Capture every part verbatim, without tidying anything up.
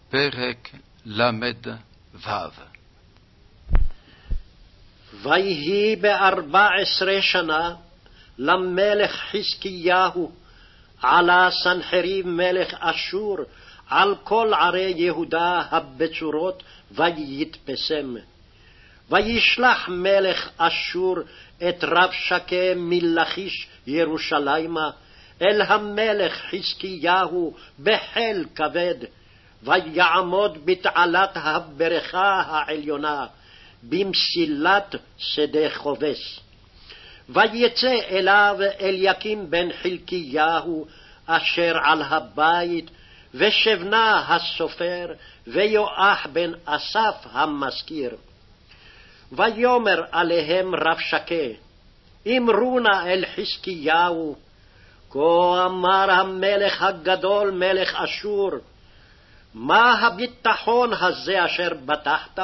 פרק למ"ו. ויהי בארבע עשרה שנה למלך חזקיהו עלה סנחריב מלך אשור על כל ערי יהודה הבצורות ויתפסם. וישלח מלך אשור את רבשקה מלכיש ירושלימה אל המלך חזקיהו בחיל כבד, ויעמוד בתעלת הברכה העליונה במסילת שדה חובס. ויצא אליו אליקים בן חלקיהו אשר על הבית, ושבנה הסופר, ויואח בן אסף המזכיר. ויאמר עליהם רבשקה, אמרו נא אל חזקיהו, כה אמר המלך הגדול מלך אשור, מה הביטחון הזה אשר בטחת?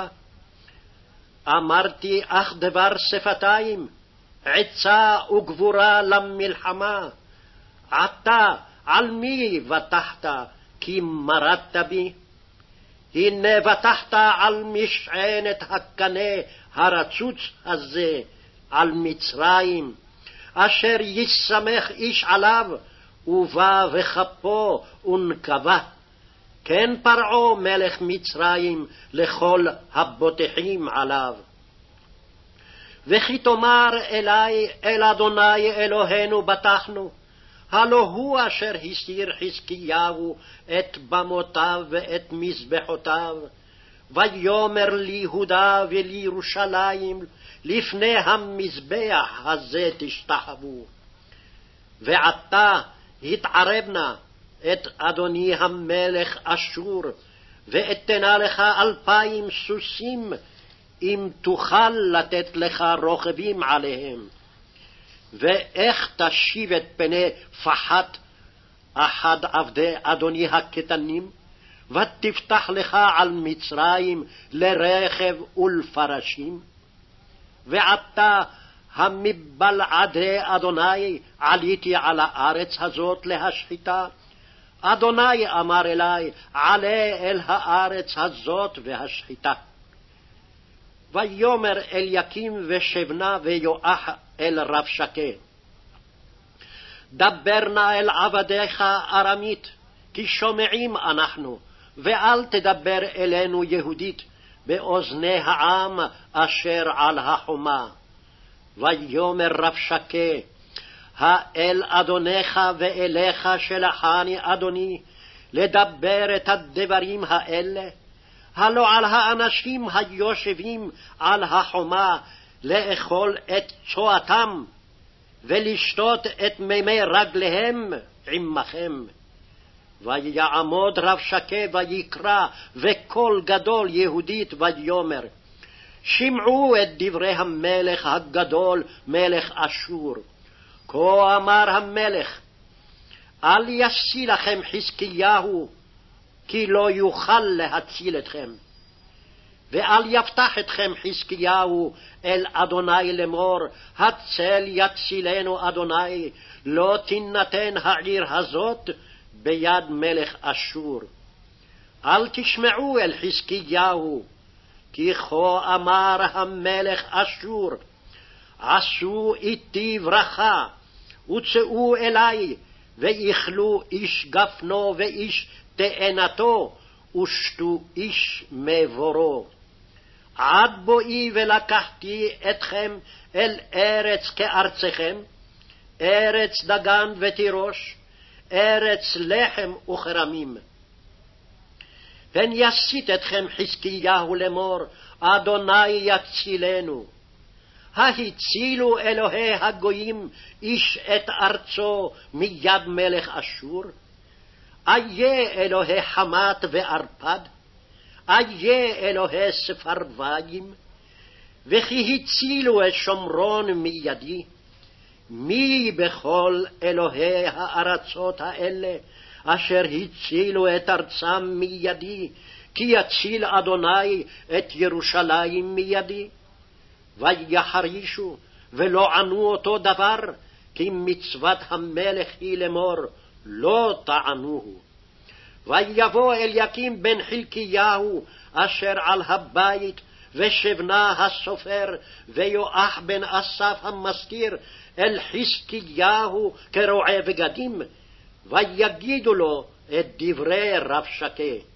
אמרתי אך דבר שפתיים, עצה וגבורה למלחמה. עתה על מי בטחת כי מרדת בי? הנה בטחת על משענת הקנה הרצוץ הזה, על מצרים, אשר ישמח איש עליו, ובא וכפו ונקבה. כן פרעה מלך מצרים לכל הבוטחים עליו. וכי תאמר אלי, אל אדוני אלוהינו בטחנו, הלא הוא אשר הסיר חזקיהו את במותיו ואת מזבחותיו, ויאמר ליהודה ולירושלים, לפני המזבח הזה תשתחוו. ועתה התערבנה את אדוני המלך אשור, ואתנה לך אלפיים סוסים, אם תוכל לתת לך רוכבים עליהם. ואיך תשיב את פני פחת אחד עבדי אדוני הקטנים, ותפתח לך על מצרים לרכב ולפרשים? ועתה המבלעדי אדוני עליתי על הארץ הזאת להשחיתה. אדוני אמר אלי, עלה אל הארץ הזאת והשחיתה. ויאמר אליקים ושבנה ויואח אל רבשקה, דבר נא אל עבדיך ארמית, כי שומעים אנחנו, ואל תדבר אלינו יהודית באוזני העם אשר על החומה. ויאמר רבשקה, האל אדונך ואליך שלחני אדוני לדבר את הדברים האלה? הלא על האנשים היושבים על החומה לאכול את צואתם ולשתות את מימי רגליהם עמכם. ויעמוד רבשקה ויקרא וקול גדול יהודית ויאמר, שמעו את דברי המלך הגדול מלך אשור. כה אמר המלך, אל ישיא לכם חזקיהו, כי לא יוכל להציל אתכם. ואל יפתח אתכם חזקיהו אל אדוני לאמור, הצל יצילנו אדוני, לא תינתן העיר הזאת ביד מלך אשור. אל תשמעו אל חזקיהו, כי כה אמר המלך אשור, עשו איתי ברכה, וצאו אלי, ואכלו איש גפנו ואיש תאנתו, ושתו איש מבורו. עד בואי ולקחתי אתכם אל ארץ כארצכם, ארץ דגן ותירוש, ארץ לחם וכרמים. פן יסית אתכם חזקיהו לאמור, אדוני יצילנו. ההצילו אלוהי הגויים איש את ארצו מיד מלך אשור? איה אלוהי חמת וארפד? איה אלוהי ספרוויים? וכי הצילו את שומרון מידי? מי בכל אלוהי הארצות האלה אשר הצילו את ארצם מידי, כי יציל אדוני את ירושלים מידי? ויחרישו ולא ענו אותו דבר, כי מצוות המלך היא לאמור, לא טענוהו. ויבוא אליקים בן חלקיהו אשר על הבית, ושבנה הסופר, ויואח בן אסף המזכיר, אל חזקיהו כרועה בגדים, ויגידו לו את דברי רבשקה.